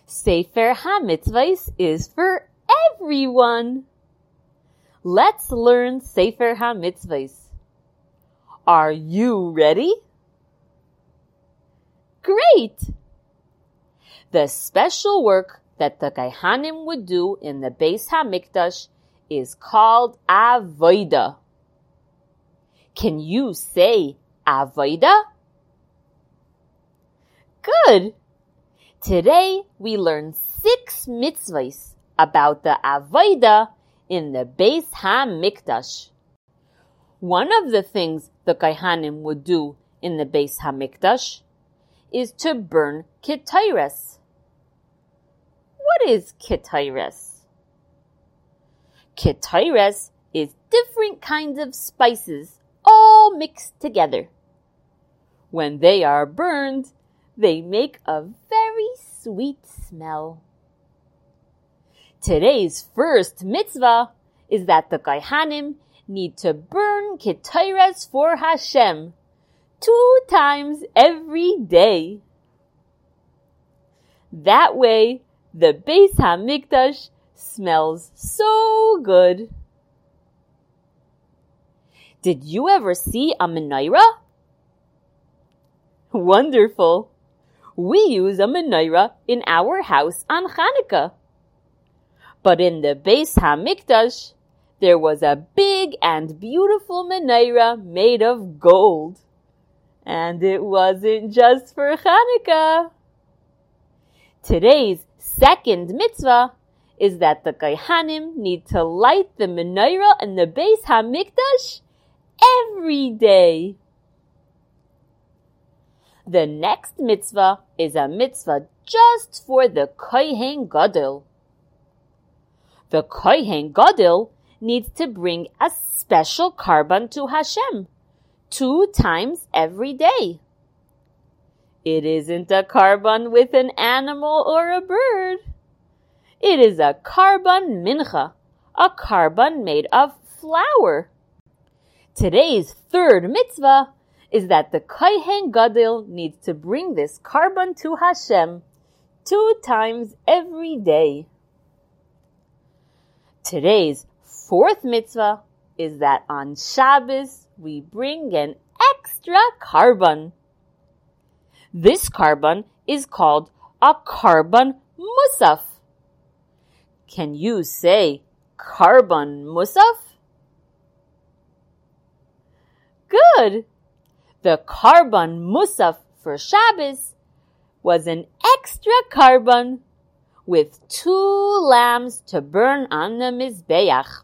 Sefer HaMitzvahs is for everyone. Let's learn Sefer HaMitzvahs. Are you ready? Great! The special work that the Kohanim would do in the Beis HaMikdash is called Avodah. Can you say Avodah? Good! Today we learn 6 mitzvahs about the Avodah in the Beis HaMikdash. One of the things the Kohanim would do in the Beis HaMikdash is to burn ketores. What is ketores? Ketores is different kinds of spices all mixed together. When they are burned, they make a very sweet smell. Today's first mitzvah is that the Kohanim need to burn ketores for Hashem 2 times every day. That way, the Beis HaMikdash smells so good. Did you ever see a menorah? Wonderful! We use a menorah in our house on Hanukkah. But in the Beis HaMikdash, there was a big and beautiful menorah made of gold. And it wasn't just for Hanukkah. Today's second mitzvah is that the Kohanim need to light the menorah in the Beis HaMikdash every day. The next mitzvah is a mitzvah just for the Kohen Gadol. The Kohen Gadol needs to bring a special korban to Hashem 2 times every day. It isn't a korban with an animal or a bird. It is a korban mincha, a korban made of flour. Today's third mitzvah is that the Kohen Gadol needs to bring this korban to Hashem 2 times every day. Today's fourth mitzvah is that on Shabbos we bring an extra korban. This korban is called a korban musaf. Can you say korban musaf? Good! The korban musaf for Shabbos was an extra korban with 2 lambs to burn on the Mizbeach.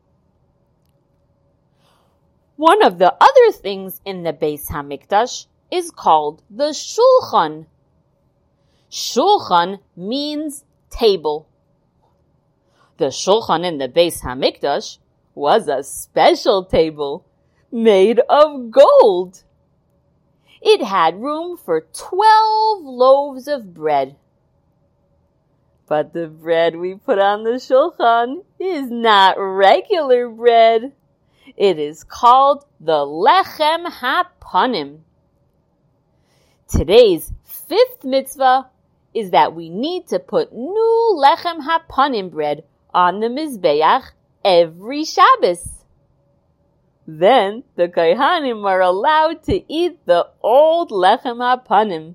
One of the other things in the Beis HaMikdash is called the Shulchan. Shulchan means table. The Shulchan in the Beis HaMikdash was a special table made of gold. It had room for 12 loaves of bread. But the bread we put on the Shulchan is not regular bread. It is called the Lechem HaPanim. Today's 5th mitzvah is that we need to put new Lechem HaPanim bread on the Mizbeach every Shabbos. Then the Kohanim are allowed to eat the old Lechem HaPanim.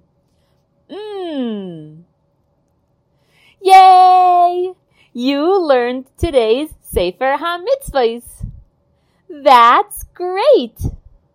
Yay! You learned today's Sefer HaMitzvahs. That's great!